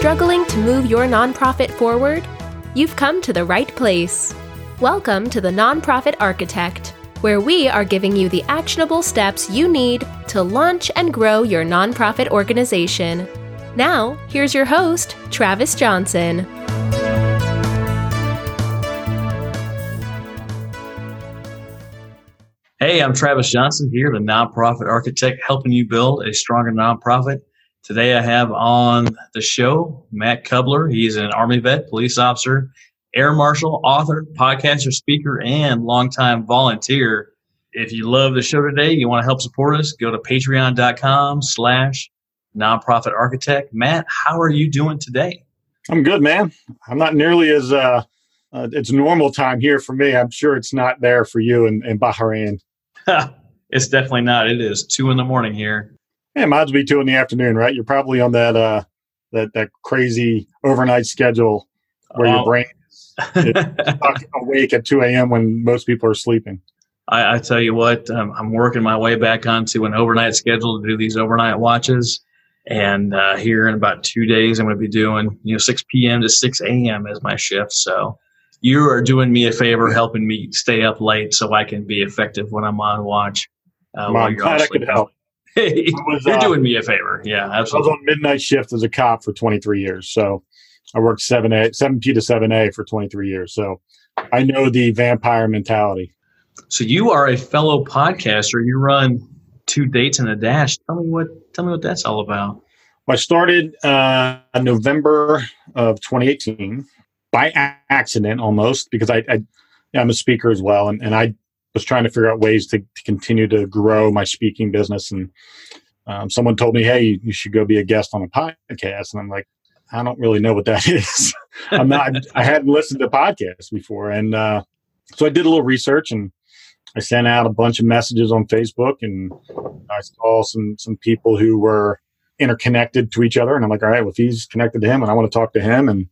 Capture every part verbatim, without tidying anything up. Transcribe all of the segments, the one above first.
struggling to move your nonprofit forward? You've come to the right place. Welcome to the Nonprofit Architect, where we are giving you the actionable steps you need to launch and grow your nonprofit organization. Now, here's your host, Travis Johnson. Hey, I'm Travis Johnson here, the Nonprofit Architect, helping you build a stronger nonprofit. Today I have on the show Matt Kubler. He's an Army vet, police officer, air marshal, author, podcaster, speaker, and longtime volunteer. If you love the show today, you want to help support us, go to patreon.com slash nonprofit architect. Matt, how are you doing today? I'm good, man. I'm not nearly as, uh, uh, it's normal time here for me. I'm sure it's not there for you in, in Bahrain. It's definitely not. It is two in the morning here. Yeah, might as well be two in the afternoon, right? You're probably on that uh, that that crazy overnight schedule where oh. your brain is, is awake at two a.m. when most people are sleeping. I, I tell you what, um, I'm working my way back onto an overnight schedule to do these overnight watches. And uh, here in about two days, I'm going to be doing, you know, six p.m. to six a.m. as my shift. So you are doing me a favor, helping me stay up late so I can be effective when I'm on watch. Uh, well, I'm glad I could help. Hey, was, you're uh, doing me a favor. Yeah, absolutely. I was on midnight shift as a cop for twenty-three years. So I worked seven A, seven P to seven A for twenty-three years. So I know the vampire mentality. So you are a fellow podcaster. You run Two Dates and a Dash. Tell me what, tell me what that's all about. Well, I started uh, in November of twenty eighteen by accident almost, because I, I, I'm a speaker as well. And, and I was trying to figure out ways to, to continue to grow my speaking business. And um, someone told me, hey, you, you should go be a guest on a podcast. And I'm like, I don't really know what that is. I'm not, I hadn't listened to podcasts before. And uh, so I did a little research and I sent out a bunch of messages on Facebook, and I saw some, some people who were interconnected to each other. And I'm like, all right, well, if he's connected to him and I want to talk to him. And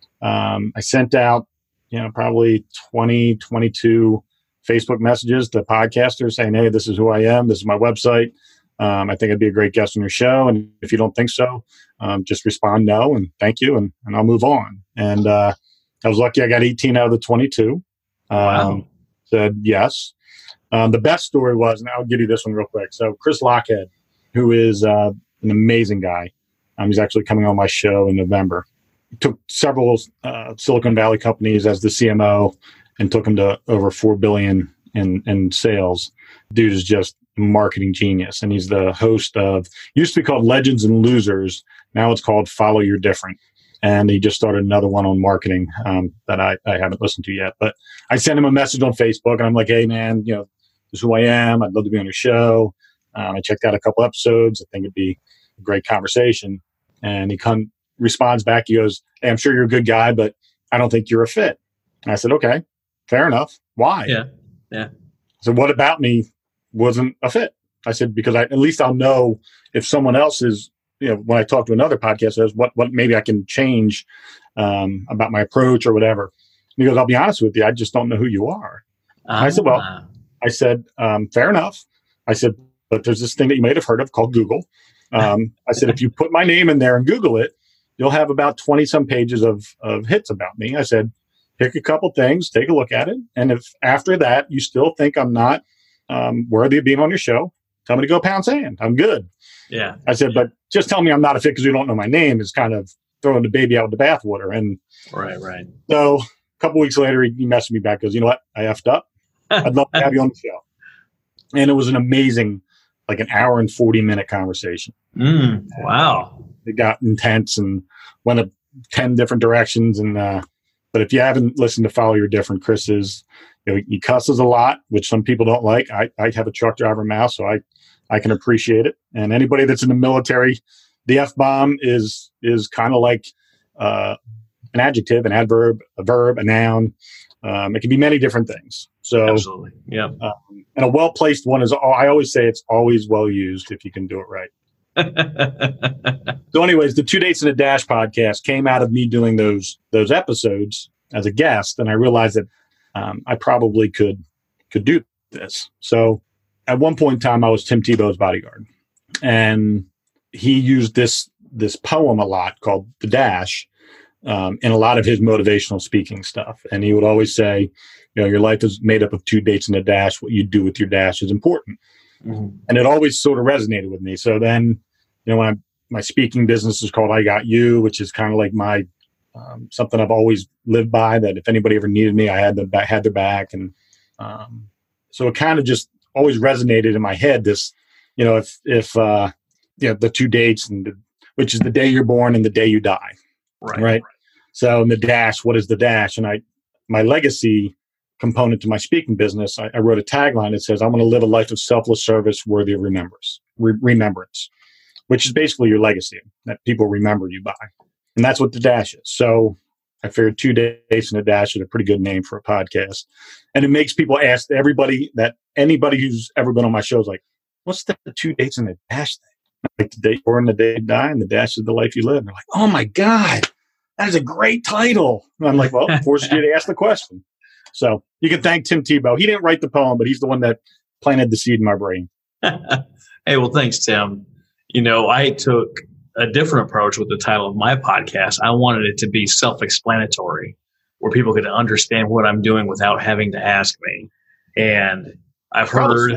um, I sent out, you know, probably twenty, twenty-two Facebook messages to podcasters saying, hey, this is who I am. This is my website. Um, I think I'd be a great guest on your show. And if you don't think so, um, just respond no and thank you, and, and I'll move on. And uh, I was lucky. I got eighteen out of the twenty-two. Um, wow. Said yes. Um, the best story was, and I'll give you this one real quick. So Chris Lockhead, who is uh, an amazing guy. Um, he's actually coming on my show in November. He took several uh, Silicon Valley companies as the C M O and took them to over four billion dollars in, in sales. Dude is just a marketing genius. And he's the host of, used to be called Legends and Losers. Now it's called Follow Your Different. And he just started another one on marketing um, that I, I haven't listened to yet. But I sent him a message on Facebook and I'm like, hey, man, you know, this is who I am. I'd love to be on your show. Um, I checked out a couple episodes. I think it'd be a great conversation. And he come, responds back. He goes, hey, I'm sure you're a good guy, but I don't think you're a fit. And I said, okay, fair enough. Why? Yeah. Yeah. So what about me wasn't a fit? I said, because I, at least I'll know if someone else is, you know, when I talk to another podcast, says what, what maybe I can change um, about my approach or whatever. And he goes, I'll be honest with you. I just don't know who you are. Uh, I said, well, I said, um, fair enough. I said, but there's this thing that you might have heard of called Google. Um, I said, if you put my name in there and Google it, you'll have about twenty some pages of, of hits about me. I said, pick a couple things, take a look at it. And if after that, you still think I'm not um, worthy of being on your show, tell me to go pound sand. I'm good. Yeah. I said, but just tell me I'm not a fit because you don't know my name is kind of throwing the baby out with the bathwater. And right, right. So a couple weeks later, he, he messaged me back, goes, you know what? I effed up. I'd love to have you on the show. And it was an amazing, like an hour and forty minute conversation. Mm, wow. It got intense and went up ten different directions. And, uh, but if you haven't listened to Follow Your Different, Chris is, you know, he cusses a lot, which some people don't like. I, I have a truck driver mouth, so I, I can appreciate it. And anybody that's in the military, the F-bomb is, is kind of like, uh, an adjective, an adverb, a verb, a noun. Um, it can be many different things. So, absolutely. Yeah. Um, and a well-placed one is, I always say it's always well used if you can do it right. So anyways, the Two Dates and a Dash podcast came out of me doing those, those episodes as a guest. And I realized that, um, I probably could, could do this. So at one point in time, I was Tim Tebow's bodyguard, and he used this this poem a lot called The Dash, um, in a lot of his motivational speaking stuff. And he would always say, you know, your life is made up of two dates and a dash. What you do with your dash is important. Mm-hmm. And it always sort of resonated with me. So then, you know, when I, my speaking business is called I Got You, which is kind of like my um, something I've always lived by, that if anybody ever needed me, I had them back, had their back. And um, so it kind of just always resonated in my head. This, you know, if if uh, you know, the two dates, and the, which is the day you're born and the day you die, right? Right. So in the dash, what is the dash? And I, my legacy component to my speaking business, I, I wrote a tagline that says, "I want to live a life of selfless service worthy of remembrance." Re- remembrance, which is basically your legacy that people remember you by, and that's what the dash is. So I figured two days and a dash is a pretty good name for a podcast, and it makes people ask everybody that anybody who's ever been on my show is like, "What's the two dates and a dash thing?" Like the day born, the day you die, and the dash is the life you live. And they're like, "Oh my God, that is a great title." And I'm like, "Well, it forces you to ask the question." So you can thank Tim Tebow. He didn't write the poem, but he's the one that planted the seed in my brain. Hey, well, thanks, Tim. You know, I took a different approach with the title of my podcast. I wanted it to be self-explanatory, where people could understand what I'm doing without having to ask me. And I've heard,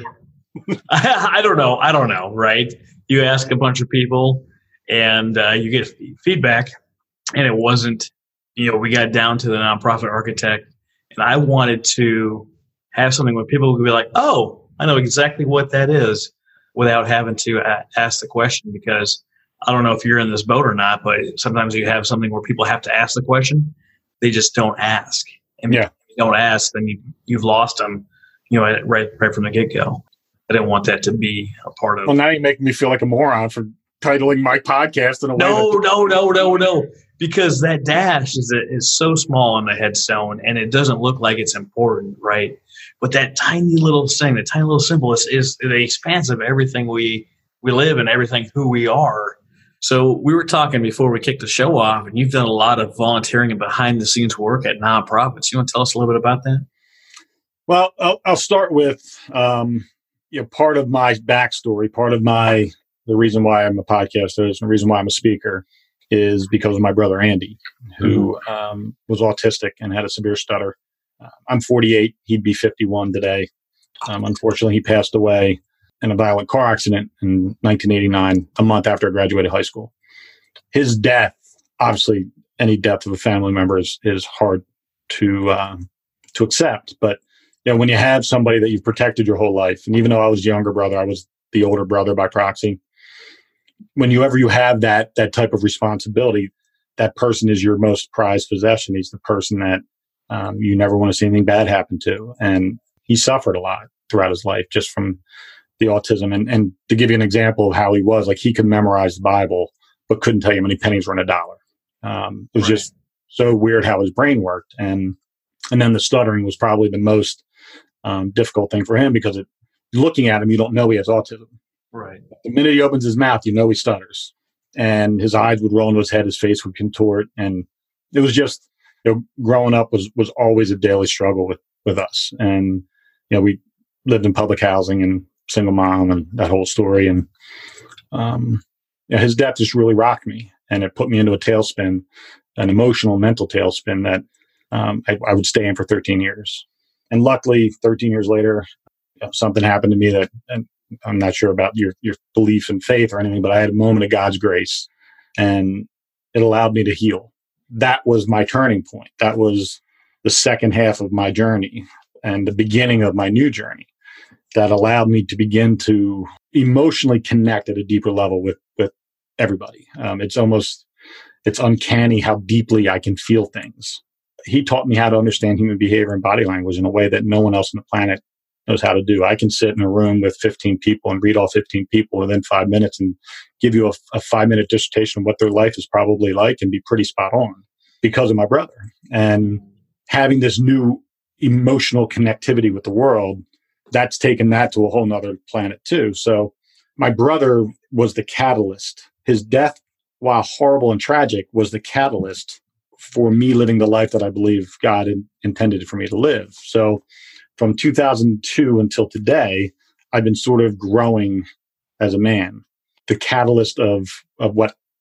I, I don't know, I don't know, right? You ask a bunch of people and uh, you get feedback, and it wasn't, you know, we got down to the nonprofit architect. And I wanted to have something where people would be like, "Oh, I know exactly what that is," without having to a- ask the question. Because I don't know if you're in this boat or not, but sometimes you have something where people have to ask the question. They just don't ask. And yeah. if you don't ask, then you, you've lost them, you know, right, right from the get-go. I didn't want that to be a part of. Well, now you're making me feel like a moron for titling my podcast in a way. No, that- no, no, no, no. Because that dash is is so small on the headstone, and it doesn't look like it's important, right? But that tiny little thing, that tiny little symbol is, is the expanse of everything we we live and everything who we are. So we were talking before we kicked the show off, and you've done a lot of volunteering and behind-the-scenes work at nonprofits. You want to tell us a little bit about that? Well, I'll, I'll start with um, you know, part of my backstory, part of my the reason why I'm a podcaster, is the reason why I'm a speaker, is because of my brother Andy, who um, was autistic and had a severe stutter. Uh, I'm forty-eight; he'd be fifty-one today. Um, unfortunately, he passed away in a violent car accident in nineteen eighty-nine, a month after I graduated high school. His death, obviously, any death of a family member is is hard to uh, to accept. But you know, when you have somebody that you've protected your whole life, and even though I was the younger brother, I was the older brother by proxy. Whenever you have that that type of responsibility, that person is your most prized possession. He's the person that um, you never want to see anything bad happen to. And he suffered a lot throughout his life just from the autism. And, and to give you an example of how he was, like he could memorize the Bible, but couldn't tell you how many pennies were in a dollar. Um, it was right. Just so weird how his brain worked. And and then the stuttering was probably the most um, difficult thing for him, because it, looking at him, you don't know he has autism. Right. The minute he opens his mouth, you know he stutters, and his eyes would roll into his head, his face would contort, and it was just, you know, growing up was was always a daily struggle with with us. And you know, we lived in public housing and single mom and that whole story, and um, you know, his death just really rocked me, and it put me into a tailspin, an emotional, mental tailspin that um, I, I would stay in for thirteen years. And luckily, thirteen years later, you know, something happened to me that. And, I'm not sure about your, your belief in faith or anything, but I had a moment of God's grace, and it allowed me to heal. That was my turning point. That was the second half of my journey and the beginning of my new journey that allowed me to begin to emotionally connect at a deeper level with, with everybody. Um, it's almost, it's uncanny how deeply I can feel things. He taught me how to understand human behavior and body language in a way that no one else on the planet knows how to do. I can sit in a room with fifteen people and read all fifteen people within five minutes and give you a, a five minute dissertation of what their life is probably like and be pretty spot on because of my brother. And having this new emotional connectivity with the world, that's taken that to a whole nother planet too. So my brother was the catalyst. His death, while horrible and tragic, was the catalyst for me living the life that I believe God in, intended for me to live. So from two thousand two until today, I've been sort of growing as a man. The catalyst of, of what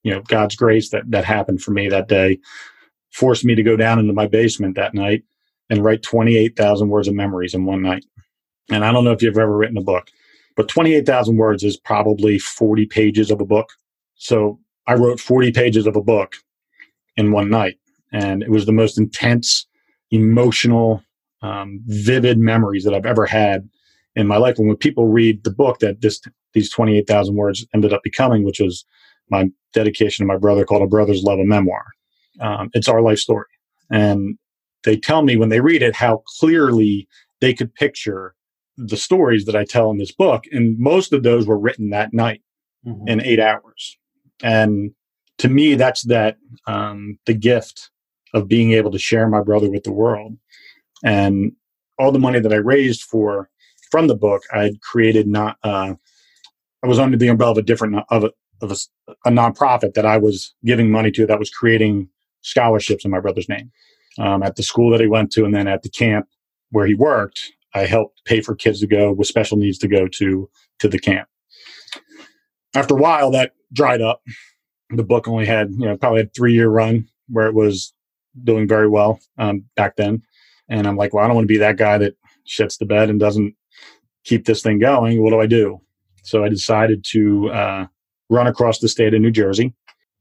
you know, God's grace that, that happened for me that day forced me to go down into my basement that night and write twenty-eight thousand words of memories in one night. And I don't know if you've ever written a book, but twenty-eight thousand words is probably forty pages of a book. So I wrote forty pages of a book in one night. And it was the most intense, emotional, um, vivid memories that I've ever had in my life. And when people read the book that this these twenty-eight thousand words ended up becoming, which was my dedication to my brother called A Brother's Love, a Memoir. Um, it's our life story. And they tell me when they read it how clearly they could picture the stories that I tell in this book. And most of those were written that night mm-hmm. in eight hours. And to me, that's that um, the gift of being able to share my brother with the world. And all the money that I raised for from the book, I had created not. Uh, I was under the umbrella of a different of a of a, a nonprofit that I was giving money to that was creating scholarships in my brother's name um, at the school that he went to, and then at the camp where he worked. I helped pay for kids to go with special needs to go to to the camp. After a while, that dried up. The book only had, you know, probably a three year run where it was doing very well um, back then. And I'm like, well, I don't want to be that guy that shits the bed and doesn't keep this thing going. What do I do? So I decided to uh, run across the state of New Jersey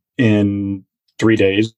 in three days.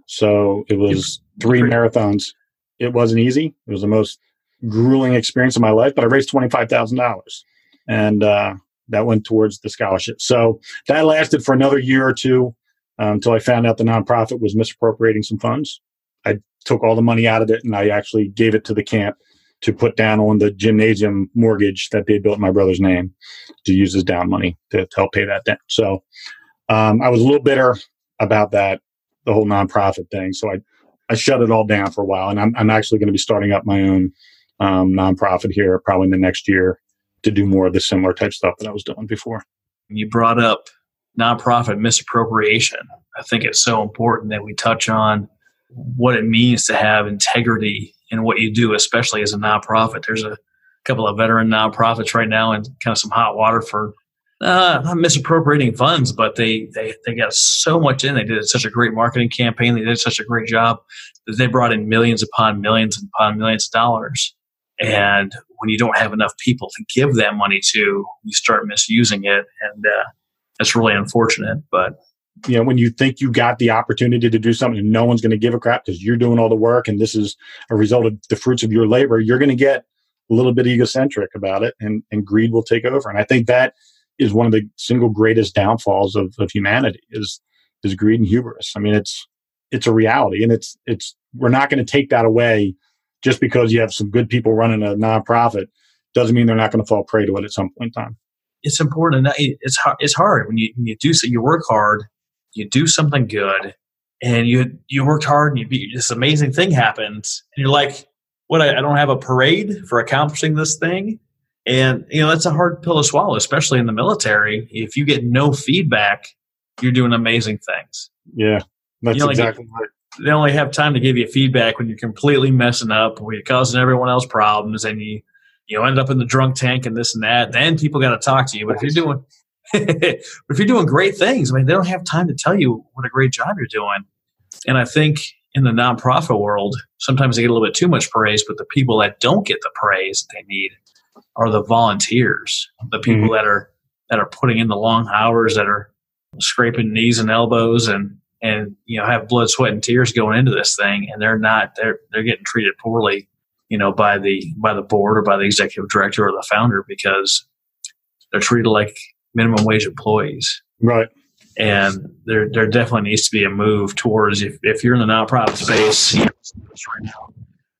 So it was three marathons. It wasn't easy. It was the most grueling experience of my life, but I raised twenty-five thousand dollars. And uh, that went towards the scholarship. So that lasted for another year or two um, until I found out the nonprofit was misappropriating some funds. I took all the money out of it and I actually gave it to the camp to put down on the gymnasium mortgage that they built in my brother's name to use as down money to, to help pay that down. So um, I was a little bitter about that, the whole nonprofit thing. So I, I shut it all down for a while. And I'm, I'm actually going to be starting up my own um, nonprofit here probably in the next year to do more of the similar type stuff that I was doing before. You brought up nonprofit misappropriation. I think it's so important that we touch on what it means to have integrity in what you do, especially as a nonprofit. There's a couple of veteran nonprofits right now in kind of some hot water for uh, not misappropriating funds, but they, they, they got so much in. They did such a great marketing campaign. They did such a great job that they brought in millions upon millions upon millions of dollars. And when you don't have enough people to give that money to, you start misusing it. And uh, that's really unfortunate. But you know, when you think you got the opportunity to do something and no one's going to give a crap because you're doing all the work and this is a result of the fruits of your labor, you're going to get a little bit egocentric about it and, and greed will take over. And I think that is one of the single greatest downfalls of, of humanity is, is greed and hubris. I mean, it's, it's a reality and it's, it's, we're not going to take that away just because you have some good people running a nonprofit. Doesn't mean they're not going to fall prey to it at some point in time. It's important. It's hard. It's hard when you, when you do so, you work hard, you do something good, and you you worked hard, and you be, this amazing thing happens, and you're like, "What? I, I don't have a parade for accomplishing this thing," and you know that's a hard pill to swallow, especially in the military. If you get no feedback, you're doing amazing things. Yeah, that's exactly get, right. They only have time to give you feedback when you're completely messing up, when you're causing everyone else problems, and you you know end up in the drunk tank and this and that. Then people got to talk to you. But if you're doing but if you're doing great things, I mean, they don't have time to tell you what a great job you're doing. And I think in the nonprofit world, sometimes they get a little bit too much praise, but the people that don't get the praise that they need are the volunteers, the people mm-hmm. that are that are putting in the long hours, that are scraping knees and elbows and and you know have blood, sweat, and tears going into this thing, and they're not they're they're getting treated poorly, you know, by the by the board or by the executive director or the founder because they're treated like minimum wage employees. Right. And there there definitely needs to be a move towards, if, if you're in the nonprofit space, right now,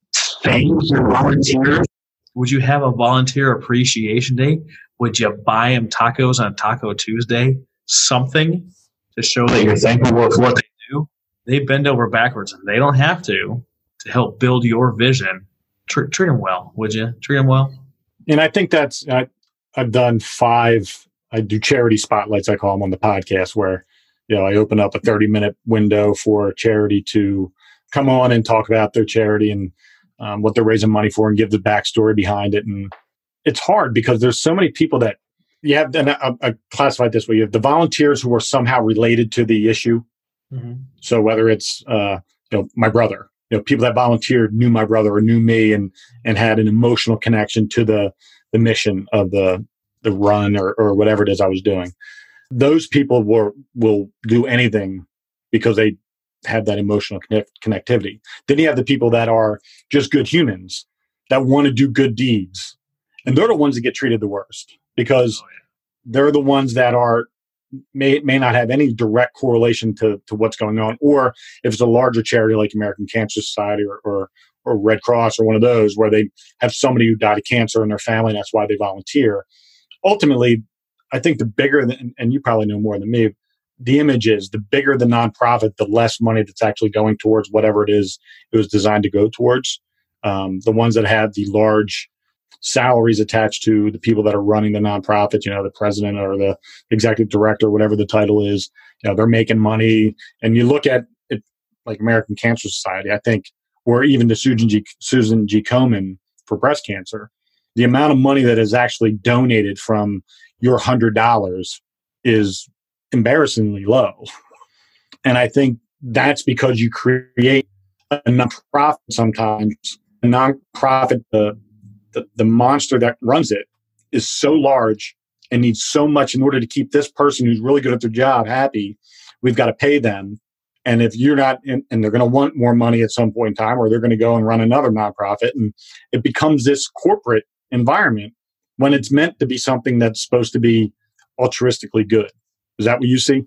thank your volunteers. Would you have a volunteer appreciation day? Would you buy them tacos on Taco Tuesday? Something to show that you're thankful for what they do. They bend over backwards, and they don't have to, to help build your vision. Treat, treat them well, would you? Treat them well. And I think that's, I, I've done five I do charity spotlights, I call them, on the podcast, where, you know, I open up a thirty minute window for charity to come on and talk about their charity and um, what they're raising money for and give the backstory behind it. And it's hard because there's so many people that you have, and I, I classify it this way, you have the volunteers who are somehow related to the issue. Mm-hmm. So whether it's, uh, you know, my brother, you know, people that volunteered knew my brother or knew me and, and had an emotional connection to the, the mission of the, the run or, or whatever it is I was doing. Those people were, will do anything because they have that emotional connect, connectivity. Then you have the people that are just good humans that want to do good deeds. And they're the ones that get treated the worst because they're the ones that are may may not have any direct correlation to, to what's going on. Or if it's a larger charity like American Cancer Society or, or or Red Cross or one of those where they have somebody who died of cancer in their family and that's why they volunteer. Ultimately, I think the bigger, the, and you probably know more than me, the image is the bigger the nonprofit, the less money that's actually going towards whatever it is it was designed to go towards. Um, the ones that have the large salaries attached to the people that are running the nonprofit, you know, the president or the executive director, whatever the title is, you know, they're making money. And you look at it like American Cancer Society, I think, or even the Susan G. Susan G. Komen for breast cancer, the amount of money that is actually donated from your one hundred dollars is embarrassingly low. And I think that's because you create a nonprofit sometimes, a nonprofit, the The, the monster that runs it is so large and needs so much in order to keep this person who's really good at their job happy. We've got to pay them. And if you're not, in, and they're going to want more money at some point in time, or they're going to go and run another nonprofit. And it becomes this corporate environment when it's meant to be something that's supposed to be altruistically good. Is that what you see?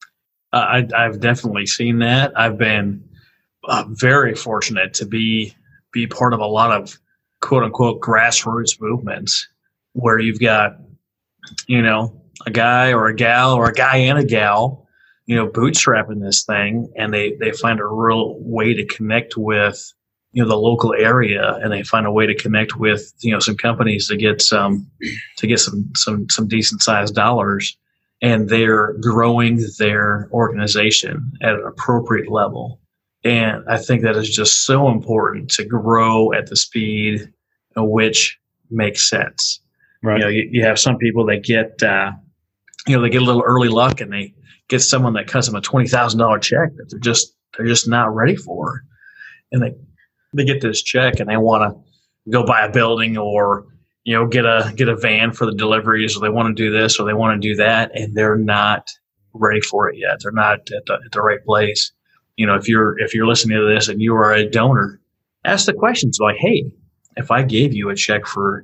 Uh, I, I've definitely seen that. I've been uh, very fortunate to be be part of a lot of quote unquote grassroots movements where you've got, you know, a guy or a gal or a guy and a gal, you know, bootstrapping this thing, and they, they find a real way to connect with, you know, the local area, and they find a way to connect with, you know, some companies to get some, to get some, some, some decent sized dollars, and they're growing their organization at an appropriate level. And I think that is just so important to grow at the speed at which makes sense. Right. You know, you, you have some people that get, uh, you know, they get a little early luck and they get someone that cuts them a twenty thousand dollars check that they're just, they're just not ready for. And they, they get this check and they want to go buy a building or, you know, get a, get a van for the deliveries, or they want to do this or they want to do that. And they're not ready for it yet. They're not at the, at the right place. You know, if you're if you're listening to this and you are a donor, ask the questions like, hey, if I gave you a check for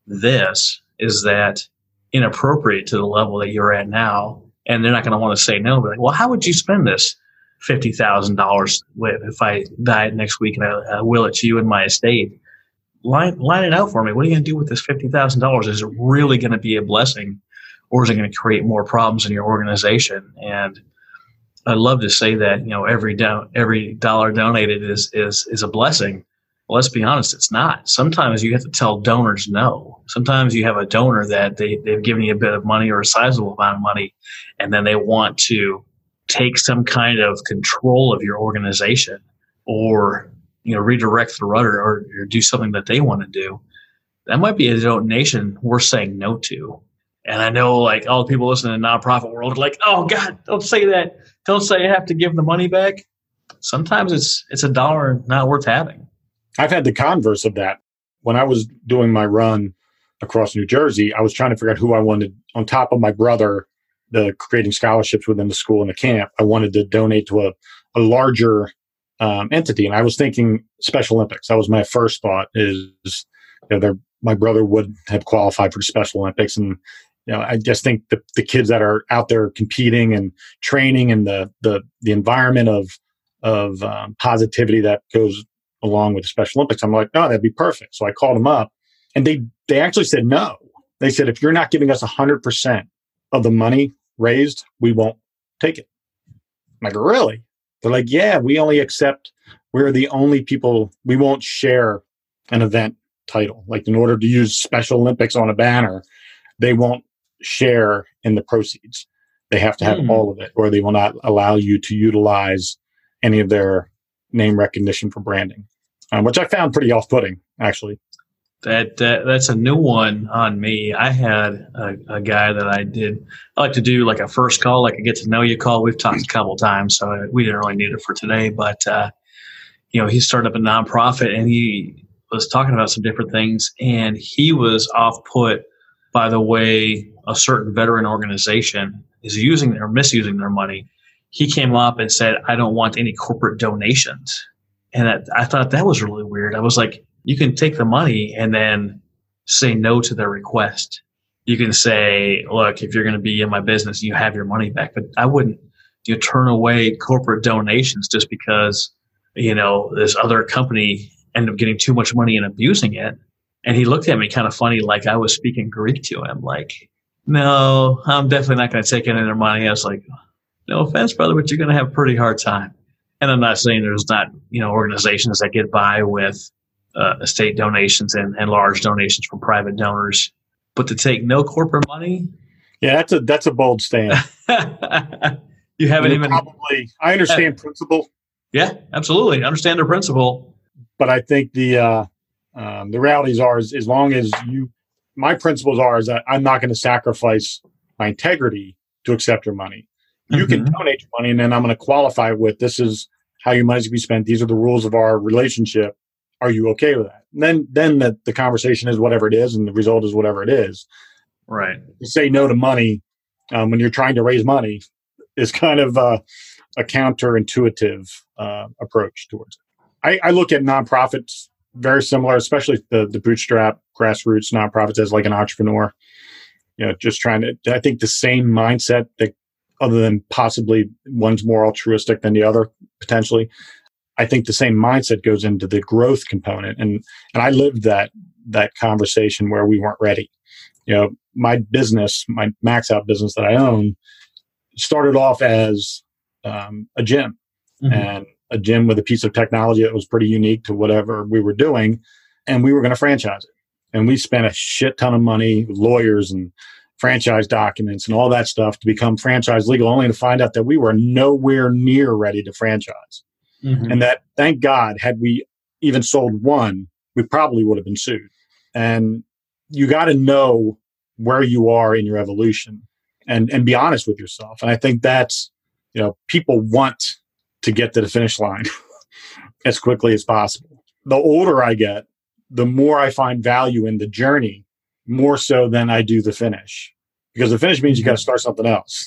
this, is that inappropriate to the level that you're at now? And they're not going to want to say no. But like, well, how would you spend this fifty thousand dollars if I died next week and I, I will it to you in my estate? Line, line it out for me. What are you going to do with this fifty thousand dollars? Is it really going to be a blessing, or is it going to create more problems in your organization? And I love to say that, you know, every do- every dollar donated is is is a blessing. Well, let's be honest, it's not. Sometimes you have to tell donors no. Sometimes you have a donor that they, they've given you a bit of money or a sizable amount of money, and then they want to take some kind of control of your organization, or, you know, redirect the rudder, or, or do something that they want to do. That might be a donation we're saying no to. And I know, like, all the people listening in the nonprofit world are like, oh, God, don't say that. Don't say I have to give the money back. Sometimes it's it's a dollar not worth having. I've had the converse of that. When I was doing my run across New Jersey, I was trying to figure out who I wanted, on top of my brother, the creating scholarships within the school and the camp. I wanted to donate to a, a larger um, entity. And I was thinking Special Olympics. That was my first thought, is, you know, my brother would have qualified for the Special Olympics. And you know, I just think the, the kids that are out there competing and training, and the the the environment of of um, positivity that goes along with the Special Olympics, I'm like, oh, that'd be perfect. So I called them up, and they they actually said no. They said, if you're not giving us one hundred percent of the money raised, we won't take it. I'm like, really? They're like, yeah, we only accept, we're the only people, we won't share an event title. Like, in order to use Special Olympics on a banner, they won't share in the proceeds. They have to have mm. all of it, or they will not allow you to utilize any of their name recognition for branding, um, which I found pretty off-putting, actually. That, that that's a new one on me. I had a, a guy that I did. I like to do like a first call, like a get to know you call. We've talked a couple times, so we didn't really need it for today. But uh, you know, he started up a nonprofit, and he was talking about some different things, and he was off put by the way a certain veteran organization is using or misusing their money. He came up and said, "I don't want any corporate donations," and that, I thought that was really weird. I was like, you can take the money and then say no to their request. You can say, look, if you're going to be in my business, you have your money back. But I wouldn't you know, turn away corporate donations just because, you know, this other company ended up getting too much money and abusing it. And he looked at me kind of funny, like I was speaking Greek to him. Like, no, I'm definitely not going to take any of their money. I was like, no offense, brother, but you're going to have a pretty hard time. And I'm not saying there's not, you know, organizations that get by with Uh, estate donations and, and large donations from private donors, but to take no corporate money, yeah, that's a that's a bold stand. You haven't even probably. I understand uh, principle. Yeah, absolutely, understand the principle. But I think the uh, um, the realities are is as long as you, my principles are is that I'm not going to sacrifice my integrity to accept your money. You mm-hmm. can donate your money, and then I'm going to qualify with this is how your money's going to be spent. These are the rules of our relationship. Are you okay with that? And then, then the, the conversation is whatever it is, and the result is whatever it is. Right. To say no to money um, when you're trying to raise money is kind of uh, a counterintuitive uh, approach towards it. I, I look at nonprofits very similar, especially the the bootstrap grassroots nonprofits as like an entrepreneur. You know, just trying to. I think the same mindset that, other than possibly one's more altruistic than the other potentially. I think the same mindset goes into the growth component. And and I lived that that conversation where we weren't ready. You know, my business, my Max Out business that I own, started off as um, a gym. Mm-hmm. And a gym with a piece of technology that was pretty unique to whatever we were doing. And we were going to franchise it. And we spent a shit ton of money, lawyers and franchise documents and all that stuff to become franchise legal, only to find out that we were nowhere near ready to franchise. Mm-hmm. And that, thank God, had we even sold one, we probably would have been sued. And you got to know where you are in your evolution and, and be honest with yourself. And I think that's, you know, people want to get to the finish line as quickly as possible. The older I get, the more I find value in the journey, more so than I do the finish. Because the finish means you got to start something else.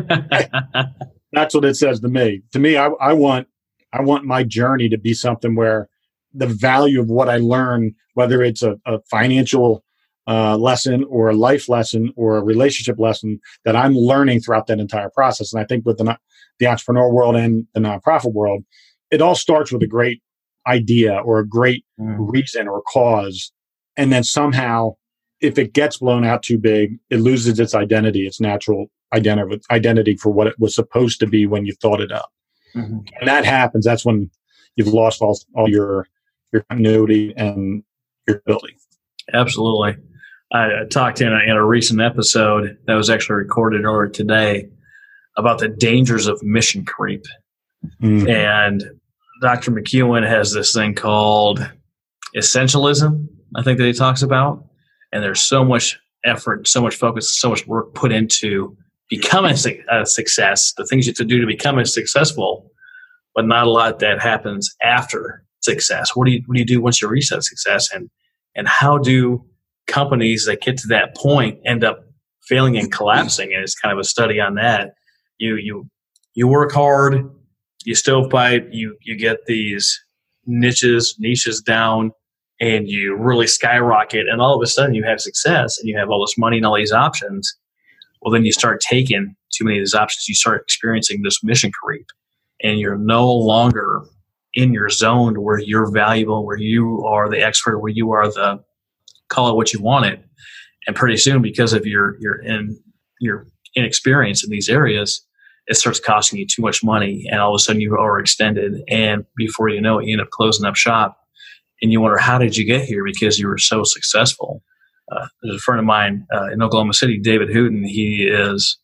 That's what it says to me. To me, I, I want I want my journey to be something where the value of what I learn, whether it's a, a financial uh, lesson or a life lesson or a relationship lesson, that I'm learning throughout that entire process. And I think with the, the entrepreneur world and the nonprofit world, it all starts with a great idea or a great mm. reason or cause. And then somehow, if it gets blown out too big, it loses its identity, its natural identity, identity for what it was supposed to be when you thought it up. Mm-hmm. And that happens. That's when you've lost all, all your your continuity and your ability. Absolutely. I, I talked in a, in a recent episode that was actually recorded earlier today about the dangers of mission creep. Mm-hmm. And Doctor McEwen has this thing called essentialism, I think, that he talks about. And there's so much effort, so much focus, so much work put into becoming a success, the things you have to do to become a successful, but not a lot that happens after success. What do you what do you do once you reach that success? And and how do companies that get to that point end up failing and collapsing? And it's kind of a study on that. You you you work hard, you stovepipe, you you get these niches, niches down, and you really skyrocket, and all of a sudden you have success and you have all this money and all these options. Well, then you start taking too many of these options. You start experiencing this mission creep, and you're no longer in your zone where you're valuable, where you are the expert, where you are the, call it what you want it. And pretty soon, because of your your in your inexperience in these areas, it starts costing you too much money, and all of a sudden you're overextended. And before you know it, you end up closing up shop, and you wonder, how did you get here? Because you were so successful. Uh, there's a friend of mine uh, in Oklahoma City, David Hooten. He is,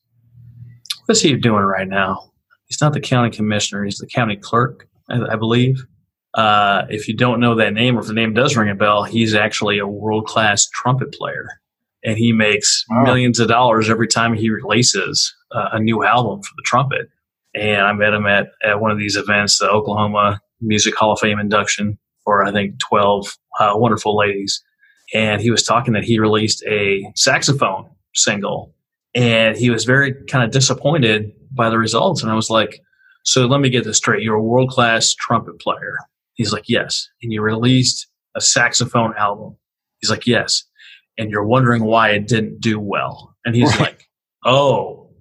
what's he doing right now? He's not the county commissioner. He's the county clerk, I, I believe. Uh, if you don't know that name, or if the name does ring a bell, he's actually a world-class trumpet player, and he makes wow. millions of dollars every time he releases uh, a new album for the trumpet. And I met him at, at one of these events, the Oklahoma Music Hall of Fame induction for, I think, twelve uh, wonderful ladies. And he was talking that he released a saxophone single, and he was very kind of disappointed by the results. And I was like, so let me get this straight. You're a world-class trumpet player. He's like, yes. And you released a saxophone album. He's like, yes. And you're wondering why it didn't do well. And he's right. like, oh,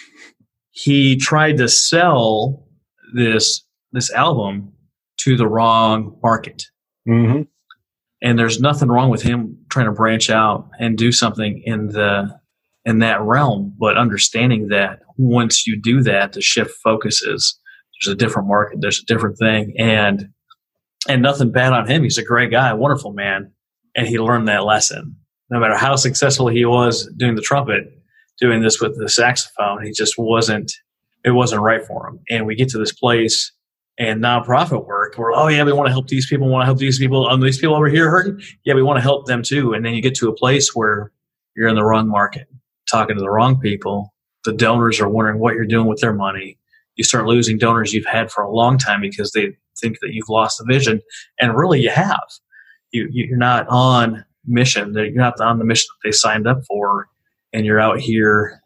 he tried to sell this, this album to the wrong market. Mm-hmm. And there's nothing wrong with him trying to branch out and do something in the, in that realm, but understanding that once you do that, the shift focuses, there's a different market, there's a different thing. And, and nothing bad on him. He's a great guy, a wonderful man. And he learned that lesson. No matter how successful he was doing the trumpet, doing this with the saxophone, he just wasn't, it wasn't right for him. And we get to this place and nonprofit work where, oh yeah, we want to help these people, want to help these people. Um, these people over here hurting. Yeah, we want to help them too. And then you get to a place where you're in the wrong market, talking to the wrong people. The donors are wondering what you're doing with their money. You start losing donors you've had for a long time because they think that you've lost the vision. And really you have. You, you're not on mission. You're not on the mission that they signed up for. And you're out here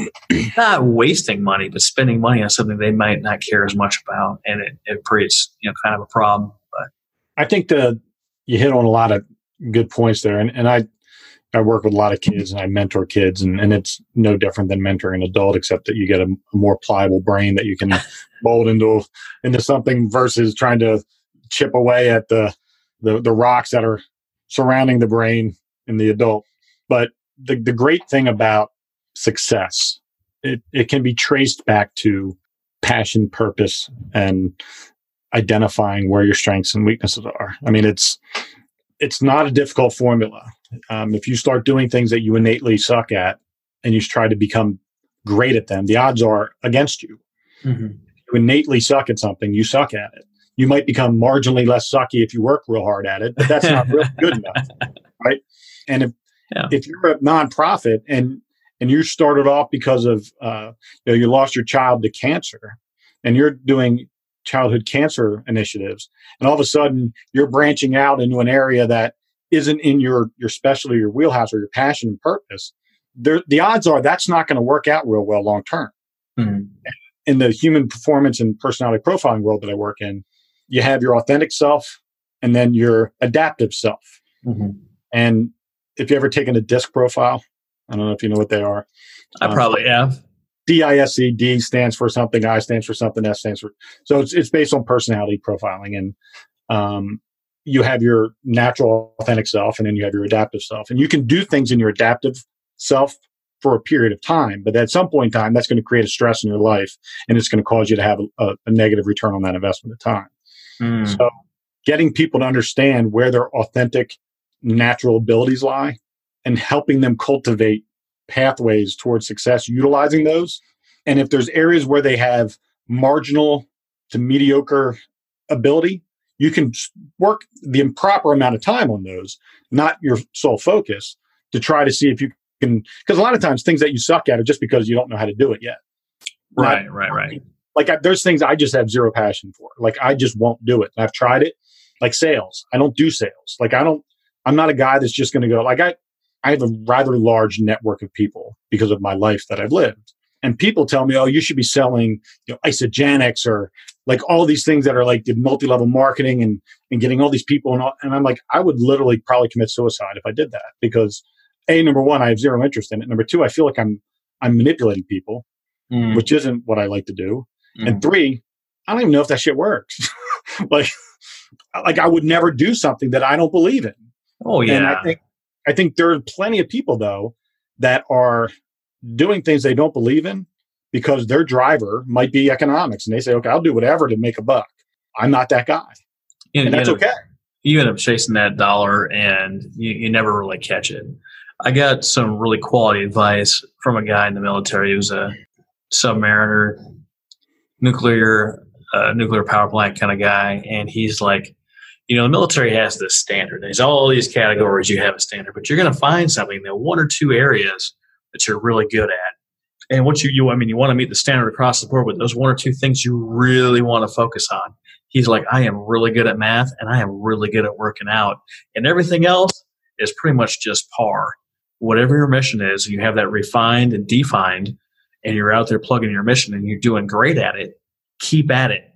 not wasting money, but spending money on something they might not care as much about. And it, it creates, you know, kind of a problem. But I think the, you hit on a lot of good points there. And, and I, I work with a lot of kids and I mentor kids, and, and it's no different than mentoring an adult, except that you get a, a more pliable brain that you can mold into, into something versus trying to chip away at the, the, the rocks that are surrounding the brain in the adult. But the, the great thing about success, it, it can be traced back to passion, purpose, and identifying where your strengths and weaknesses are. I mean, it's, it's not a difficult formula. Um, if you start doing things that you innately suck at and you try to become great at them, the odds are against you. Mm-hmm. If you innately suck at something, you suck at it. You might become marginally less sucky if you work real hard at it, but that's not really good enough, right? And if yeah. if you're a nonprofit and and you started off because of uh, you know, you lost your child to cancer, and you're doing childhood cancer initiatives, and all of a sudden you're branching out into an area that isn't in your, your specialty, your wheelhouse, or your passion and purpose, there, the odds are that's not going to work out real well long term. Mm-hmm. In the human performance and personality profiling world that I work in, you have your authentic self and then your adaptive self. Mm-hmm. And if you ever taken a DISC profile, I don't know if you know what they are. I um, probably have. D I S C, D stands for something, I stands for something, S stands for. So it's it's based on personality profiling. And um, you have your natural authentic self, and then you have your adaptive self. And you can do things in your adaptive self for a period of time, but at some point in time, that's going to create a stress in your life, and it's going to cause you to have a, a negative return on that investment of time. Mm. So getting people to understand where their authentic natural abilities lie and helping them cultivate pathways towards success, utilizing those. And if there's areas where they have marginal to mediocre ability, you can work the improper amount of time on those, not your sole focus, to try to see if you can, because a lot of times things that you suck at are just because you don't know how to do it yet. Right, not, right, right. Like I, there's things I just have zero passion for. Like I just won't do it. And I've tried it. Like sales, I don't do sales. Like I don't, I'm not a guy that's just going to go, like I, I have a rather large network of people because of my life that I've lived. And people tell me, oh, you should be selling, you know, Isogenics or like all these things that are like the multi-level marketing and, and getting all these people. And, all, and I'm like, I would literally probably commit suicide if I did that, because A, number one, I have zero interest in it. Number two, I feel like I'm, I'm manipulating people, mm. which isn't what I like to do. Mm. And three, I don't even know if that shit works. like, like I would never do something that I don't believe in. Oh yeah. And I think, I think there are plenty of people though that are doing things they don't believe in because their driver might be economics, and they say, okay, I'll do whatever to make a buck. I'm not that guy. You, and that's you end up, okay. You end up chasing that dollar and you, you never really catch it. I got some really quality advice from a guy in the military. He was a submariner, nuclear, uh, nuclear power plant kind of guy. And he's like, you know, the military has this standard. There's all these categories you have a standard, but you're going to find something that one or two areas that you're really good at. And what you, you, I mean, you want to meet the standard across the board, but those one or two things you really want to focus on. He's like, I am really good at math and I am really good at working out. And everything else is pretty much just par. Whatever your mission is, you have that refined and defined, and you're out there plugging your mission and you're doing great at it, keep at it.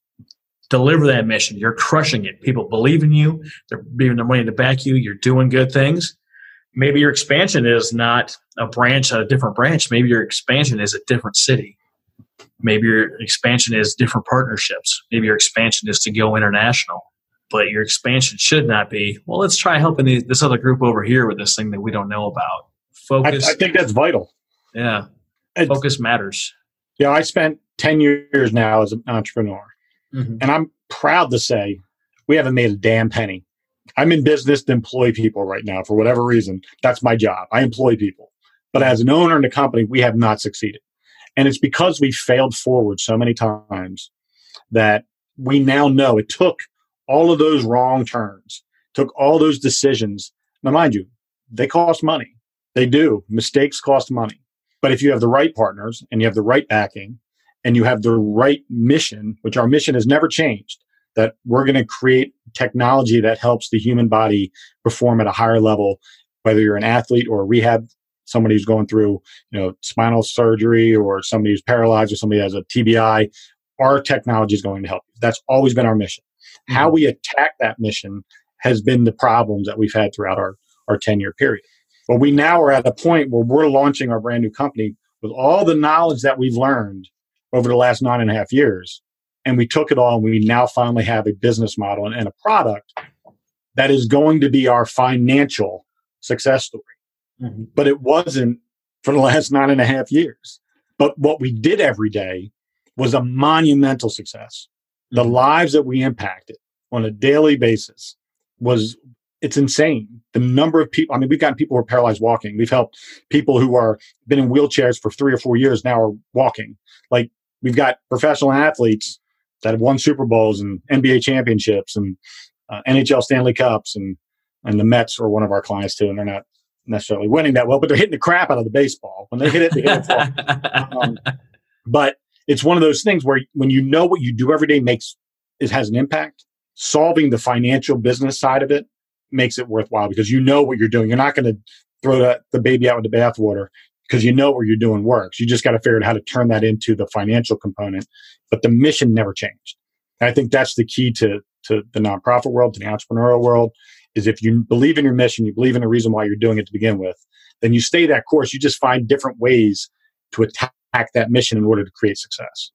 Deliver that mission. You're crushing it. People believe in you. They're giving their money to back you. You're doing good things. Maybe your expansion is not a branch, a different branch. Maybe your expansion is a different city. Maybe your expansion is different partnerships. Maybe your expansion is to go international. But your expansion should not be, well, let's try helping these, this other group over here with this thing that we don't know about. Focus. I, I think that's vital. Yeah. It's, Focus matters. Yeah, I spent ten years now as an entrepreneur. Mm-hmm. And I'm proud to say we haven't made a damn penny. I'm in business to employ people right now for whatever reason. That's my job. I employ people. But as an owner in the company, we have not succeeded. And it's because we failed forward so many times that we now know it took all of those wrong turns, took all those decisions. Now, mind you, they cost money. They do. Mistakes cost money. But if you have the right partners and you have the right backing and you have the right mission, which our mission has never changed, that we're going to create technology that helps the human body perform at a higher level, whether you're an athlete or a rehab, somebody who's going through, you know, spinal surgery, or somebody who's paralyzed, or somebody who has a T B I, our technology is going to help you. That's always been our mission. Mm-hmm. How we attack that mission has been the problems that we've had throughout our, our ten-year period. But we now are at a point where we're launching our brand new company with all the knowledge that we've learned over the last nine and a half years. And we took it all, and we now finally have a business model and, and a product that is going to be our financial success story. Mm-hmm. But it wasn't for the last nine and a half years. But what we did every day was a monumental success. The mm-hmm. lives that we impacted on a daily basis was, it's insane. The number of people, I mean, we've gotten people who are paralyzed walking. We've helped people who are been in wheelchairs for three or four years now are walking. Like, we've got professional athletes that have won Super Bowls and N B A championships and uh, N H L Stanley Cups, and and the Mets are one of our clients too, and they're not necessarily winning that well, but they're hitting the crap out of the baseball. When they hit it, they hit it. um, but it's one of those things where when you know what you do every day makes it has an impact. Solving the financial business side of it makes it worthwhile, because you know what you're doing. You're not going to throw the, the baby out with the bathwater, because you know what you're doing works. You just got to figure out how to turn that into the financial component. But the mission never changed. And I think that's the key to, to the nonprofit world, to the entrepreneurial world, is if you believe in your mission, you believe in the reason why you're doing it to begin with, then you stay that course. You just find different ways to attack that mission in order to create success.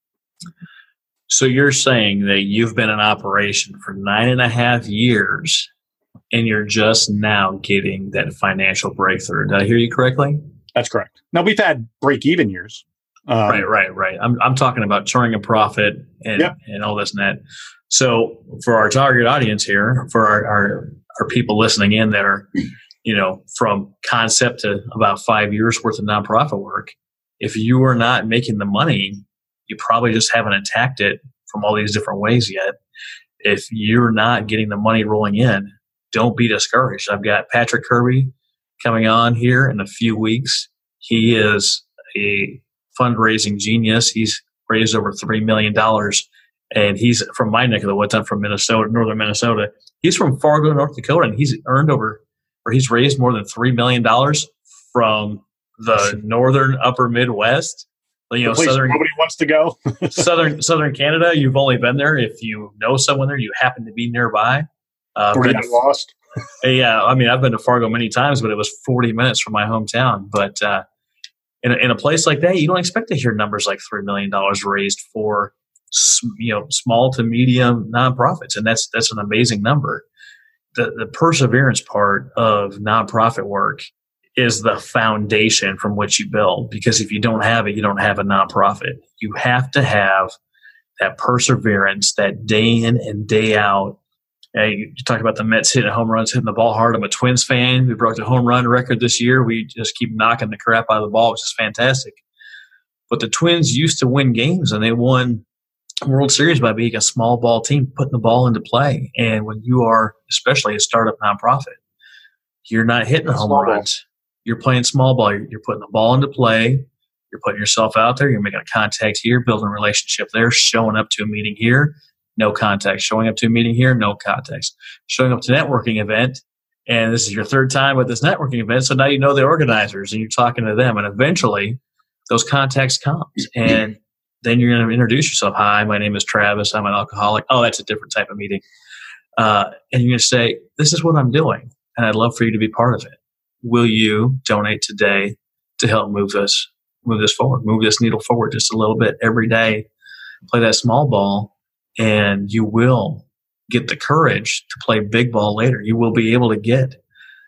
So you're saying that you've been in operation for nine and a half years and you're just now getting that financial breakthrough. Did I hear you correctly? That's correct. Now, we've had break-even years. Um, right, right, right. I'm I'm talking about turning a profit and, yep. and all this and that. So for our target audience here, for our, our, our people listening in that are, you know, from concept to about five years worth of nonprofit work, if you are not making the money, you probably just haven't attacked it from all these different ways yet. If you're not getting the money rolling in, don't be discouraged. I've got Patrick Kirby coming on here in a few weeks. He is a fundraising genius. He's raised over three million dollars, and he's from my neck of the woods. I'm from Minnesota, northern Minnesota. He's from Fargo, North Dakota, and he's earned over, or he's raised more than three million dollars from the northern upper Midwest. You know, southern, nobody wants to go. southern southern Canada. You've only been there if you know someone there. You happen to be nearby. Uh, or got lost. Yeah, I mean, I've been to Fargo many times, but it was forty minutes from my hometown. But uh, in, a, in a place like that, you don't expect to hear numbers like three million dollars raised for, you know, small to medium nonprofits, and that's that's an amazing number. The the perseverance part of nonprofit work is the foundation from which you build, because if you don't have it, you don't have a nonprofit. You have to have that perseverance, that day in and day out. Uh, you talk about the Mets hitting home runs, hitting the ball hard. I'm a Twins fan. We broke the home run record this year. We just keep knocking the crap out of the ball, which is fantastic. But the Twins used to win games, and they won World Series by being a small ball team, putting the ball into play. And when you are, especially a startup nonprofit, you're not hitting home Small runs. ball. You're playing small ball. You're, you're putting the ball into play. You're putting yourself out there. You're making a contact here, building a relationship there, showing up to a meeting here, no contact. Showing up to a meeting here, no context. Showing up to a networking event, and this is your third time at this networking event, so now you know the organizers, and you're talking to them, and eventually those contacts come, and then you're going to introduce yourself. Hi, my name is Travis. I'm an alcoholic. Oh, that's a different type of meeting. Uh, and you're going to say, this is what I'm doing, and I'd love for you to be part of it. Will you donate today to help move us, move this forward, move this needle forward just a little bit every day? Play that small ball, and you will get the courage to play big ball later. You will be able to get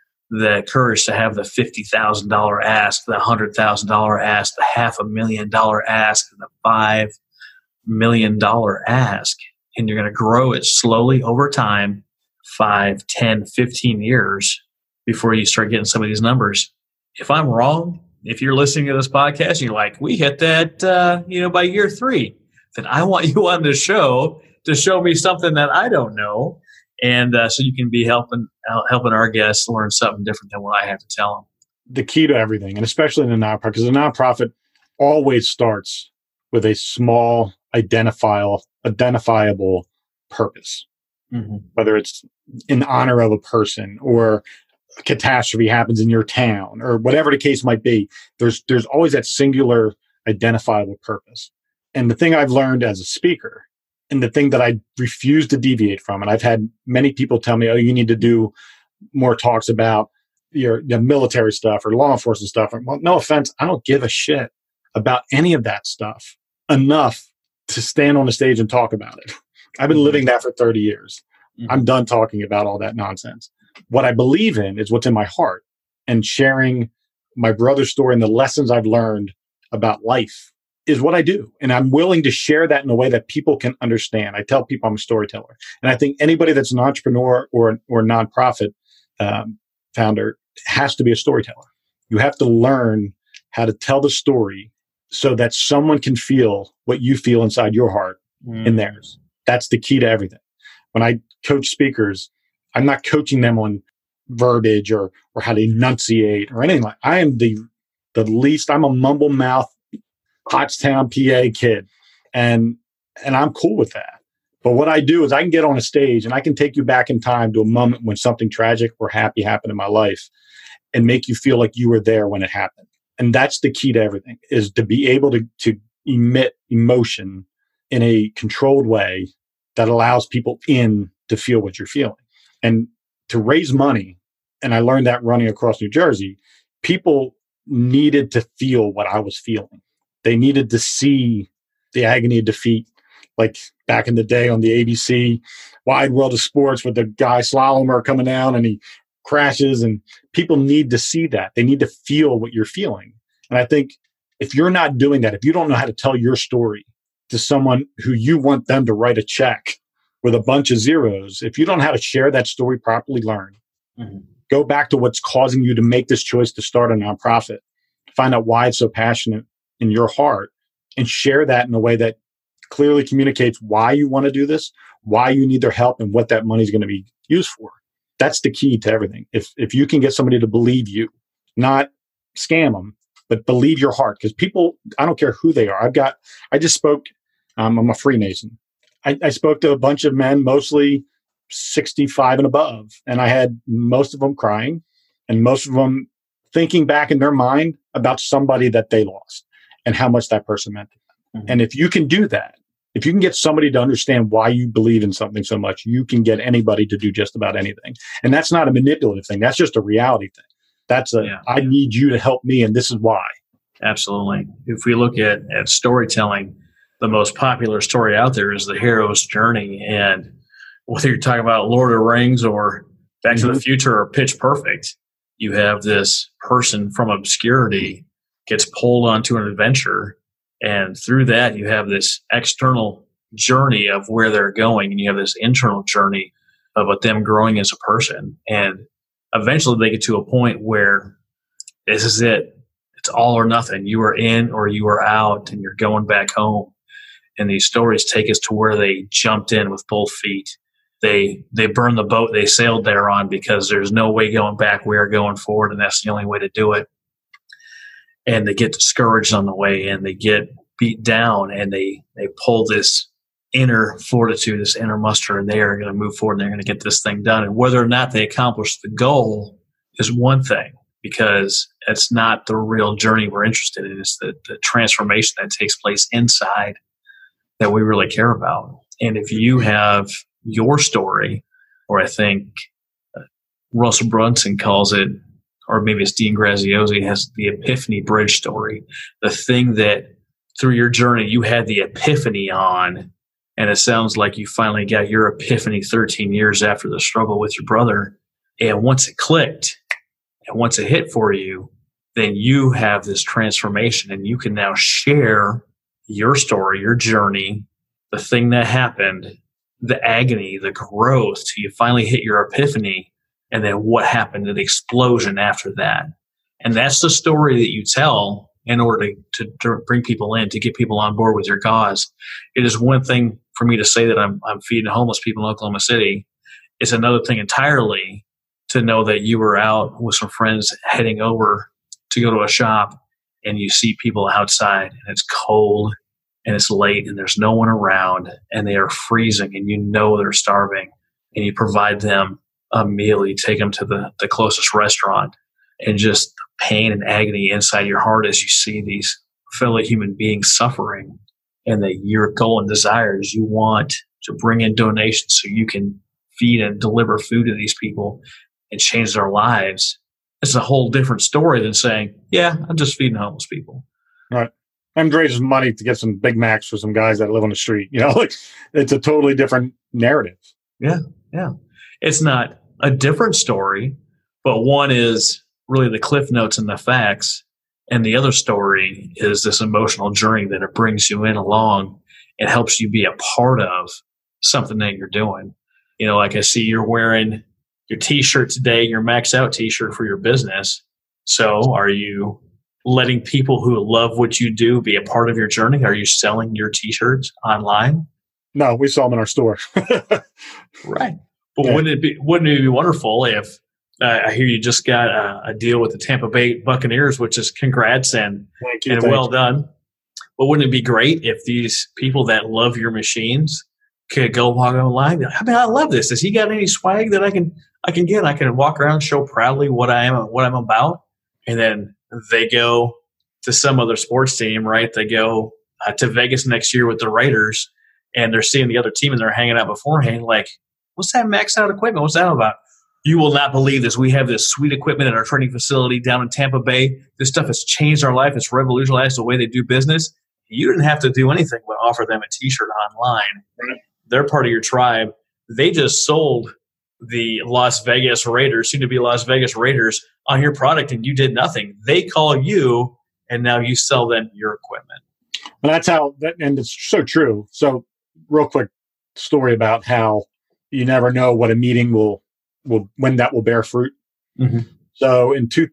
the courage to have the fifty thousand dollars ask, the one hundred thousand dollars ask, the half a million dollar ask, and the five million dollars ask. And you're going to grow it slowly over time, five, ten, fifteen years before you start getting some of these numbers. If I'm wrong, if you're listening to this podcast and you're like, we hit that, uh, you know, by year three, then I want you on the show to show me something that I don't know. And uh, so you can be helping uh, helping our guests learn something different than what I have to tell them. The key to everything, and especially in a nonprofit, because a nonprofit always starts with a small, identifiable, identifiable purpose, mm-hmm. whether it's in honor of a person or a catastrophe happens in your town or whatever the case might be. There's there's always that singular, identifiable purpose. And the thing I've learned as a speaker, and the thing that I refuse to deviate from, and I've had many people tell me, oh, you need to do more talks about your, your military stuff or law enforcement stuff. Well, no offense, I don't give a shit about any of that stuff enough to stand on a stage and talk about it. I've been living that for thirty years. Mm-hmm. I'm done talking about all that nonsense. What I believe in is what's in my heart, and sharing my brother's story and the lessons I've learned about life is what I do. And I'm willing to share that in a way that people can understand. I tell people I'm a storyteller. And I think anybody that's an entrepreneur or, or a nonprofit um, founder has to be a storyteller. You have to learn how to tell the story so that someone can feel what you feel inside your heart mm. in theirs. That's the key to everything. When I coach speakers, I'm not coaching them on verbiage or, or how to enunciate or anything like that. I am the, the least, I'm a mumble mouth Pottstown, P A kid. And, and I'm cool with that. But what I do is I can get on a stage and I can take you back in time to a moment when something tragic or happy happened in my life and make you feel like you were there when it happened. And that's the key to everything, is to be able to, to emit emotion in a controlled way that allows people in to feel what you're feeling. And to raise money, and I learned that running across New Jersey, people needed to feel what I was feeling. They needed to see the agony of defeat, like back in the day on the A B C Wide World of Sports with the guy slalomer coming down and he crashes, and people need to see that. They need to feel what you're feeling. And I think if you're not doing that, if you don't know how to tell your story to someone who you want them to write a check with a bunch of zeros, if you don't know how to share that story properly, learn. Mm-hmm. Go back to what's causing you to make this choice to start a nonprofit. Find out why it's so passionate in your heart and share that in a way that clearly communicates why you want to do this, why you need their help, and what that money is going to be used for. That's the key to everything. If if you can get somebody to believe you, not scam them, but believe your heart. Because people, I don't care who they are. I've got, I just spoke, um, I'm a Freemason. I, I spoke to a bunch of men, mostly sixty-five and above. And I had most of them crying and most of them thinking back in their mind about somebody that they lost and how much that person meant to them. Mm-hmm. And if you can do that, if you can get somebody to understand why you believe in something so much, you can get anybody to do just about anything. And that's not a manipulative thing. That's just a reality thing. That's a, yeah. I need you to help me, and this is why. Absolutely. If we look at, at storytelling, the most popular story out there is the hero's journey. And whether you're talking about Lord of the Rings or Back mm-hmm. to the Future or Pitch Perfect, you have this person from obscurity gets pulled onto an adventure. And through that, you have this external journey of where they're going, and you have this internal journey of them growing as a person. And eventually they get to a point where this is it. It's all or nothing. You are in or you are out, and you're going back home. And these stories take us to where they jumped in with both feet. They they burned the boat they sailed there on because there's no way going back. We are going forward, and that's the only way to do it. And they get discouraged on the way, and they get beat down, and they they pull this inner fortitude, this inner muster, and they are going to move forward, and they're going to get this thing done. And whether or not they accomplish the goal is one thing, because it's not the real journey we're interested in. It's the, the transformation that takes place inside that we really care about. And if you have your story, or I think uh, Russell Brunson calls it, or maybe it's Dean Graziosi, has the Epiphany Bridge story, the thing that through your journey you had the epiphany on, and it sounds like you finally got your epiphany thirteen years after the struggle with your brother. And once it clicked, and once it hit for you, then you have this transformation, and you can now share your story, your journey, the thing that happened, the agony, the growth, till you finally hit your epiphany, and then what happened, the explosion after that. And that's the story that you tell in order to, to, to bring people in, to get people on board with your cause. It is one thing for me to say that I'm, I'm feeding homeless people in Oklahoma City. It's another thing entirely to know that you were out with some friends heading over to go to a shop, and you see people outside, and it's cold and it's late and there's no one around, and they are freezing, and you know they're starving, and you provide them a meal. You take them to the, the closest restaurant, and just the pain and agony inside your heart as you see these fellow human beings suffering, and that your goal and desire is you want to bring in donations so you can feed and deliver food to these people and change their lives. It's a whole different story than saying, yeah, I'm just feeding homeless people. Right. I'm raising money to get some Big Macs for some guys that live on the street. You know, like it's a totally different narrative. Yeah. Yeah. It's not a different story, but one is really the cliff notes and the facts. And the other story is this emotional journey that it brings you in along and helps you be a part of something that you're doing. You know, like I see you're wearing your t-shirt today, your Max Out t-shirt for your business. So are you letting people who love what you do be a part of your journey? Are you selling your t-shirts online? No, we sell them in our store. Right. But Yeah. wouldn't it be wouldn't it be wonderful if uh, I hear you just got a, a deal with the Tampa Bay Buccaneers, which is congrats and, Thank you, and thank well you. done. But wouldn't it be great if these people that love your machines could go walk online? I mean, I love this. Has he got any swag that I can I can get? I can walk around and show proudly what I am, what I'm about. And then they go to some other sports team, right? They go uh, to Vegas next year with the Raiders, and they're seeing the other team, and they're hanging out beforehand. Like, what's that Max Out equipment? What's that all about? You will not believe this. We have this sweet equipment at our training facility down in Tampa Bay. This stuff has changed our life. It's revolutionized the way they do business. You didn't have to do anything but offer them a t-shirt online. Right. They're part of your tribe. They just sold the Las Vegas Raiders, soon to be Las Vegas Raiders, on your product, and you did nothing. They call you, and now you sell them your equipment. Well, that's how, that, and it's so true. So real quick story about how you never know what a meeting will, will when that will bear fruit. Mm-hmm. So in two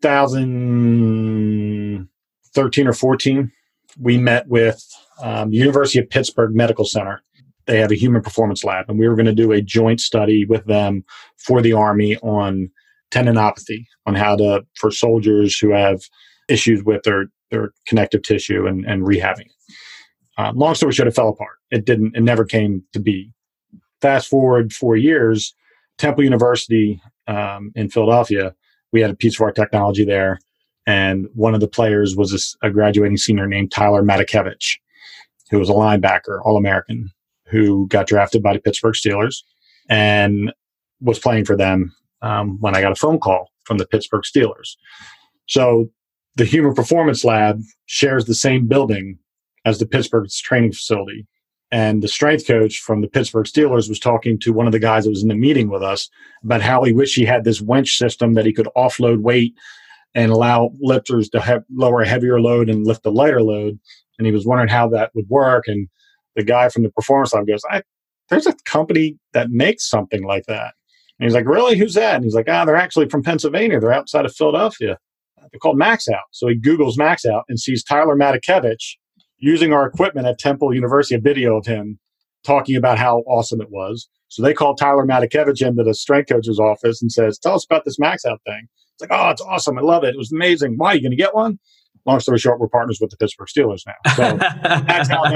thousand thirteen or fourteen, we met with um, the University of Pittsburgh Medical Center. They have a human performance lab, and we were going to do a joint study with them for the Army on tendinopathy, on how to, for soldiers who have issues with their, their connective tissue and, and rehabbing it. Uh, long story short, it fell apart. It didn't, it never came to be. Fast forward four years, Temple University um, in Philadelphia, we had a piece of our technology there. And one of the players was a, a graduating senior named Tyler Matakevich, who was a linebacker, All-American, who got drafted by the Pittsburgh Steelers and was playing for them um, when I got a phone call from the Pittsburgh Steelers. So the Human Performance Lab shares the same building as the Pittsburgh training facility. And the strength coach from the Pittsburgh Steelers was talking to one of the guys that was in the meeting with us about how he wished he had this winch system that he could offload weight and allow lifters to have lower a heavier load and lift a lighter load. And he was wondering how that would work. And the guy from the Performance Lab goes, I, there's a company that makes something like that. And he's like, really? Who's that? And he's like, ah, they're actually from Pennsylvania. They're outside of Philadelphia. They're called Max Out. So he Googles Max Out and sees Tyler Matakevich using our equipment at Temple University, a video of him talking about how awesome it was. So they called Tyler Matakevich into the strength coach's office and says, tell us about this max out thing. It's like, oh, it's awesome. I love it. It was amazing. Why, are you going to get one? Long story short, we're partners with the Pittsburgh Steelers now. So that's how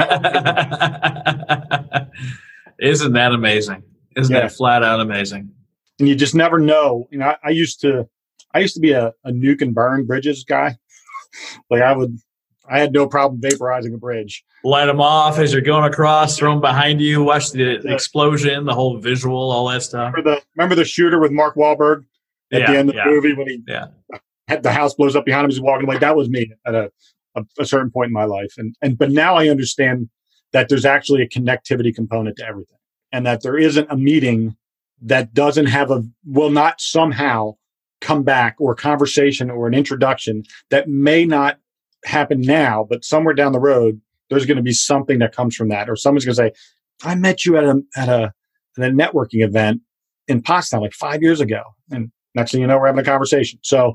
that Isn't that amazing? Isn't yeah. that flat out amazing? And you just never know. You know, I, I used to, I used to be a, a nuke and burn bridges guy. Like I would, I had no problem vaporizing a bridge. Light them off as you're going across, throw them behind you, watch the, the explosion, the whole visual, all that stuff. Remember the, remember the shooter with Mark Wahlberg at yeah, the end of yeah, the movie when he yeah. had the house blows up behind him as he's walking away? That was me at a, a, a certain point in my life. And, and but now I understand that there's actually a connectivity component to everything, and that there isn't a meeting that doesn't have a, will not somehow come back, or a conversation or an introduction that may not happen now, but somewhere down the road, there's going to be something that comes from that. Or someone's going to say, I met you at a, at a, at a networking event in Pottstown like five years ago. And next thing you know, we're having a conversation. So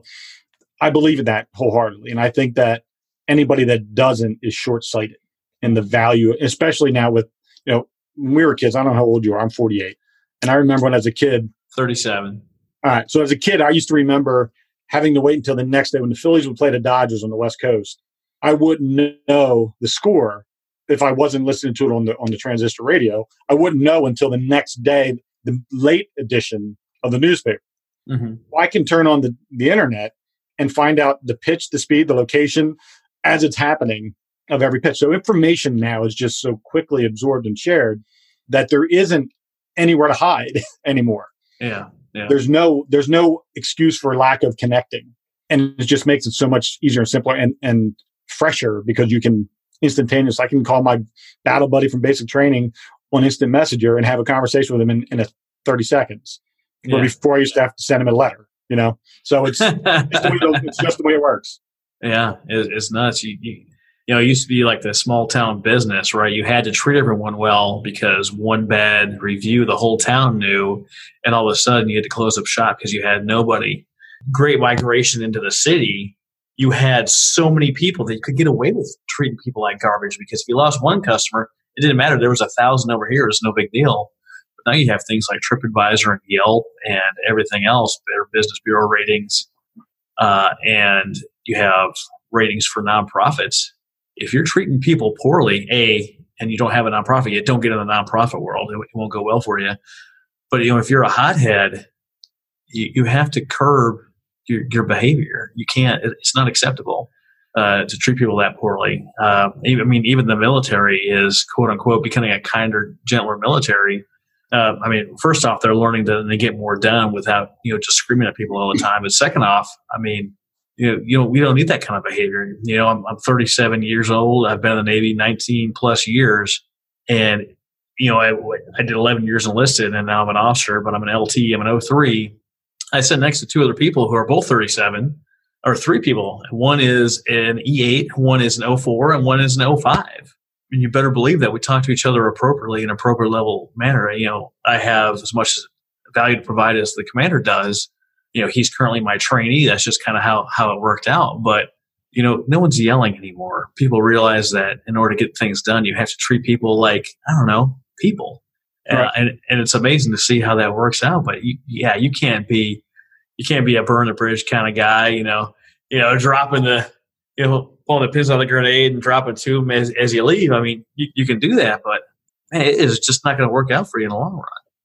I believe in that wholeheartedly. And I think that anybody that doesn't is short-sighted in the value, especially now with, you know, when we were kids. I don't know how old you are. I'm forty-eight. And I remember when as a kid, thirty-seven. All right. So as a kid, I used to remember having to wait until the next day when the Phillies would play the Dodgers on the West Coast. I wouldn't know the score if I wasn't listening to it on the on the transistor radio. I wouldn't know until the next day, the late edition of the newspaper. Mm-hmm. I can turn on the, the internet and find out the pitch, the speed, the location as it's happening of every pitch. So information now is just so quickly absorbed and shared that there isn't anywhere to hide anymore. Yeah. Yeah. There's no there's no excuse for lack of connecting. And it just makes it so much easier and simpler and, and fresher, because you can instantaneously, I can call my battle buddy from basic training on instant messenger and have a conversation with him in, in a thirty seconds. Yeah. Where before I used to have to send him a letter, you know? So it's, it's, the way, it's just the way it works. Yeah, it, it's nuts. You, you, you know, it used to be like the small town business, right? You had to treat everyone well because one bad review the whole town knew, and all of a sudden you had to close up shop because you had nobody. Great migration into the city, you had so many people that you could get away with treating people like garbage, because if you lost one customer, it didn't matter. There was a thousand over here. It's no big deal. But now you have things like TripAdvisor and Yelp and everything else, Better Business Bureau ratings, uh, and you have ratings for nonprofits. If you're treating people poorly, A, and you don't have a nonprofit yet, don't get in the nonprofit world. It, it won't go well for you. But you know, if you're a hothead, you, you have to curb your, your behavior. You can't. It's not acceptable uh, to treat people that poorly. Uh, I mean, even the military is quote unquote becoming a kinder, gentler military. Uh, I mean, first off, they're learning to they get more done without you know just screaming at people all the time. But second off, I mean. You know, you know, we don't need that kind of behavior. You know, I'm, I'm thirty-seven years old. I've been in the Navy nineteen plus years. And, you know, I, I did eleven years enlisted, and now I'm an officer, but I'm an L T. I'm an O three. I sit next to two other people who are both thirty-seven, or three people. One is an E eight, one is an O four, and one is an O five. And you better believe that we talk to each other appropriately in an appropriate level manner. You know, I have as much value to provide as the commander does. You know, he's currently my trainee. That's just kind of how, how it worked out. But, you know, no one's yelling anymore. People realize that in order to get things done, you have to treat people like, I don't know, people. Right. Uh, and, and it's amazing to see how that works out. But you, yeah, you can't be, you can't be a burn the bridge kind of guy, you know, you know, dropping the, you know, pulling the pins on the grenade and dropping to them as, as you leave. I mean, you, you can do that, but man, it is just not going to work out for you in the long run.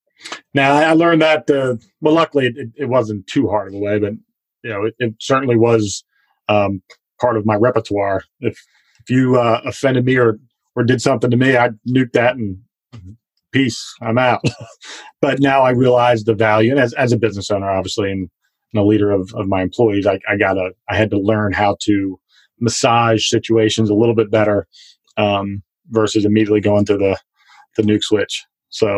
Now, I learned that, uh, well, luckily it, it wasn't too hard of a way, but, you know, it, it certainly was um, part of my repertoire. If if you uh, offended me or, or did something to me, I'd nuke that and peace, I'm out. But now I realize the value, and as, as a business owner, obviously, and, and a leader of, of my employees, I, I gotta, I had to learn how to massage situations a little bit better um, versus immediately going to the, the nuke switch. So...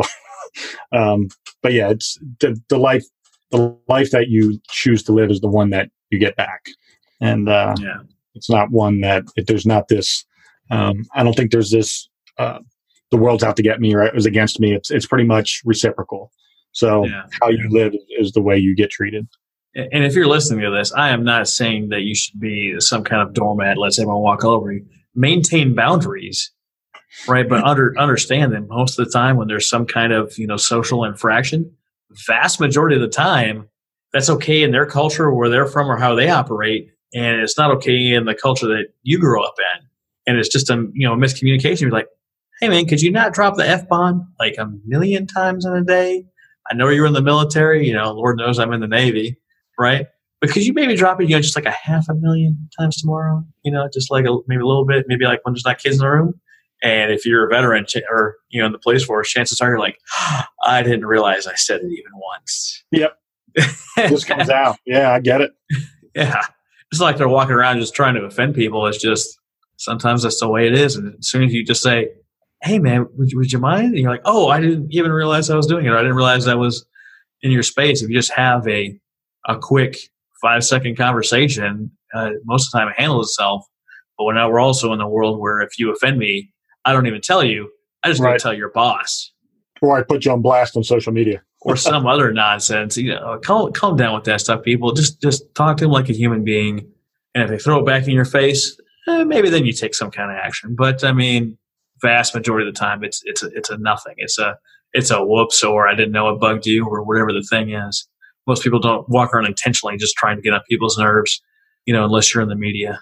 Um, but yeah, it's the, the life, the life that you choose to live is the one that you get back. And, uh, yeah. It's not one that if there's not this, um, I don't think there's this, uh, the world's out to get me, right? It was against me. It's, it's pretty much reciprocal. So yeah. How you live is the way you get treated. And if you're listening to this, I am not saying that you should be some kind of doormat, let everyone walk all over you. maintain boundaries, right? But under, understand that most of the time when there's some kind of, you know, social infraction, vast majority of the time, that's okay in their culture, where they're from, or how they operate. And it's not okay in the culture that you grew up in. And it's just a, you know, miscommunication. You're like, hey man, could you not drop the F-bomb like a million times in a day? I know you're in the military, you know, Lord knows I'm in the Navy, right? But could you maybe drop it, you know, just like a half a million times tomorrow? You know, just like a, maybe a little bit, maybe like when there's not kids in the room. And if you're a veteran or, you know, in the police force, chances are you're like, oh, I didn't realize I said it even once. Yep. Just comes out. Yeah, I get it. Yeah. It's like they're walking around just trying to offend people. It's just, sometimes that's the way it is. And as soon as you just say, hey man, would you, would you mind? And you're like, oh, I didn't even realize I was doing it. I didn't realize that was in your space. If you just have a, a quick five second conversation, uh, most of the time it handles itself. But now we're also in the world where if you offend me, I don't even tell you. I just right. go tell your boss. Or I put you on blast on social media. Or some other nonsense. You know, calm, calm down with that stuff, people. Just just talk to them like a human being. And if they throw it back in your face, eh, maybe then you take some kind of action. But I mean, vast majority of the time, it's it's a, it's a nothing. It's a it's a whoops, or I didn't know it bugged you, or whatever the thing is. Most people don't walk around intentionally just trying to get on people's nerves, you know, unless you're in the media.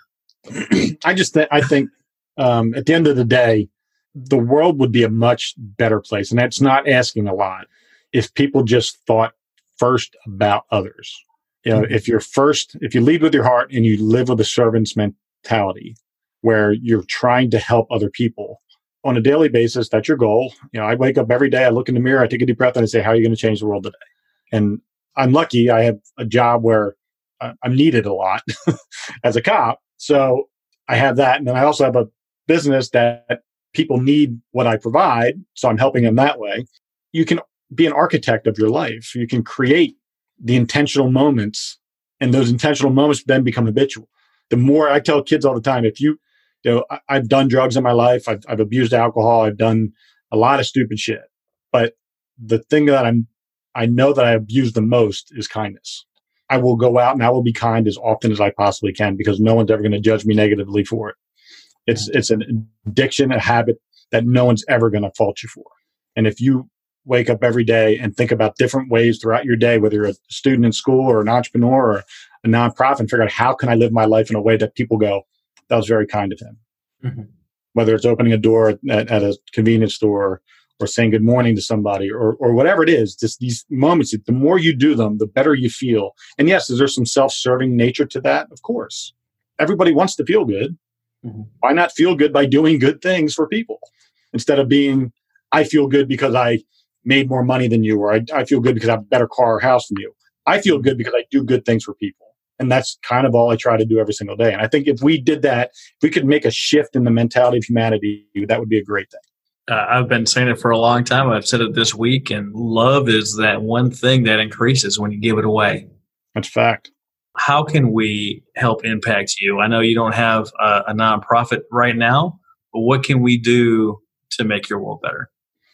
I just th- I think um, at the end of the day, the world would be a much better place, and that's not asking a lot, if people just thought first about others. You know, mm-hmm. if you're first, if you lead with your heart and you live with a servant's mentality, where you're trying to help other people on a daily basis, that's your goal. You know, I wake up every day, I look in the mirror, I take a deep breath, and I say, how are you going to change the world today? And I'm lucky I have a job where I'm needed a lot as a cop. So I have that. And then I also have a business that people need what I provide. So I'm helping them that way. You can be an architect of your life. You can create the intentional moments, and those intentional moments then become habitual. The more I tell kids all the time, if you, you know, I, I've done drugs in my life, I've, I've abused alcohol, I've done a lot of stupid shit. But the thing that I'm, I know that I abuse the most is kindness. I will go out and I will be kind as often as I possibly can, because no one's ever going to judge me negatively for it. It's it's an addiction, a habit that no one's ever going to fault you for. And if you wake up every day and think about different ways throughout your day, whether you're a student in school or an entrepreneur or a nonprofit, and figure out how can I live my life in a way that people go, that was very kind of him. Mm-hmm. Whether it's opening a door at, at a convenience store, or saying good morning to somebody, or or whatever it is, just these moments, the more you do them, the better you feel. And yes, is there some self-serving nature to that? Of course. Everybody wants to feel good. Mm-hmm. Why not feel good by doing good things for people? Instead of being, I feel good because I made more money than you, or I, I feel good because I have a better car or house than you. I feel good because I do good things for people. And that's kind of all I try to do every single day. And I think if we did that, if we could make a shift in the mentality of humanity, that would be a great thing. Uh, I've been saying it for a long time. I've said it this week, and love is that one thing that increases when you give it away. That's a fact. How can we help impact you? I know you don't have a, a nonprofit right now, but what can we do to make your world better?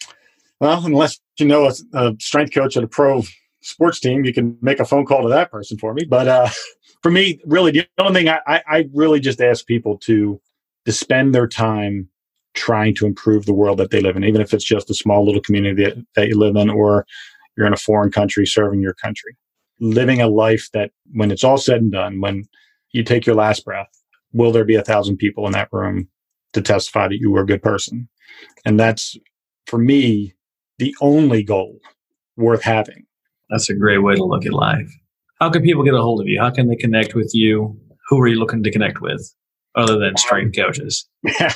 Well, unless you know a, a strength coach at a pro sports team, you can make a phone call to that person for me. But uh, for me, really, the only thing I, I, I really just ask people to to spend their time trying to improve the world that they live in, even if it's just a small little community that, that you live in, or you're in a foreign country serving your country. Living a life that when it's all said and done, when you take your last breath, will there be a thousand people in that room to testify that you were a good person? And that's, for me, the only goal worth having. That's a great way to look at life. How can people get a hold of you? How can they connect with you? Who are you looking to connect with other than strength coaches?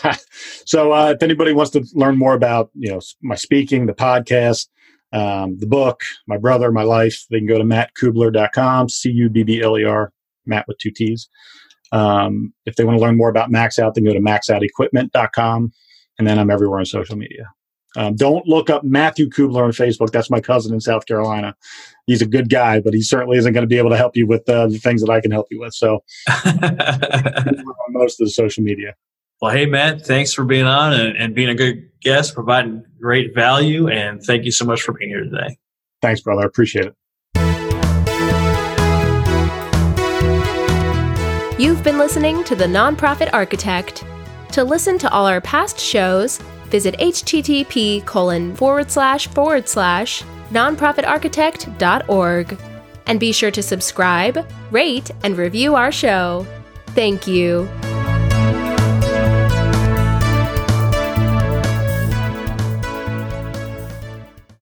So uh, if anybody wants to learn more about, you know, my speaking, the podcast, um, the book, my brother, my life, they can go to matt kubler dot com, C U B B L E R, Matt with two T's. Um, if they want to learn more about Max Out, they can go to max out equipment dot com. And then I'm everywhere on social media. Um, don't look up Matthew Kubler on Facebook. That's my cousin in South Carolina. He's a good guy, but he certainly isn't going to be able to help you with uh, the things that I can help you with. So on most of the social media. Well, hey, Matt, thanks for being on and, and being a good guest, providing great value. And thank you so much for being here today. Thanks, brother. I appreciate it. You've been listening to The Nonprofit Architect. To listen to all our past shows, visit http colon forward slash forward slash nonprofitarchitect dot org. And be sure to subscribe, rate, and review our show. Thank you.